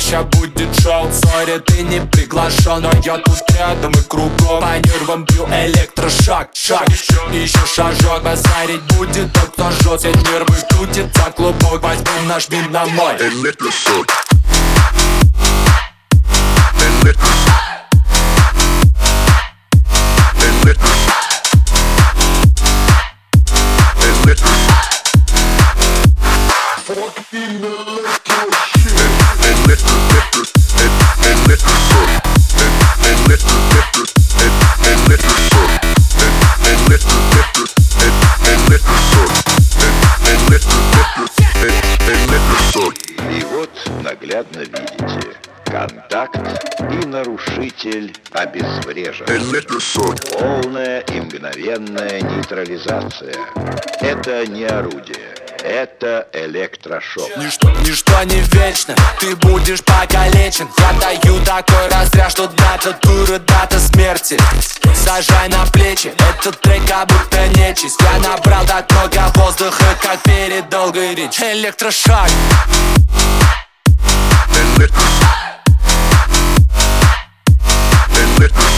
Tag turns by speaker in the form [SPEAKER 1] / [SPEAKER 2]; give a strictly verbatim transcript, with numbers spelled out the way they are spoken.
[SPEAKER 1] ща будет шоу. Сори, ты не приглашен, но я тут рядом и кругом. По нервам бью электрошаг, шаг, еще шажок. Базарить будет тот, кто жжет. Все нервы крутит за клубок. Возьмем наш вин на мой
[SPEAKER 2] Электрошок.
[SPEAKER 3] И вот наглядно видите: контакт и нарушитель обезврежен. Полная и мгновенная нейтрализация. Это не орудие, это электрошок.
[SPEAKER 1] Ничто, ничто не вечно, ты будешь покалечен. Я даю такой разряд, что дата дура, дата смерти. Сажай на плечи, этот трек как будто нечисть. Я набрал так много воздуха, как перед долгой речь. Электрошаг.
[SPEAKER 2] Electric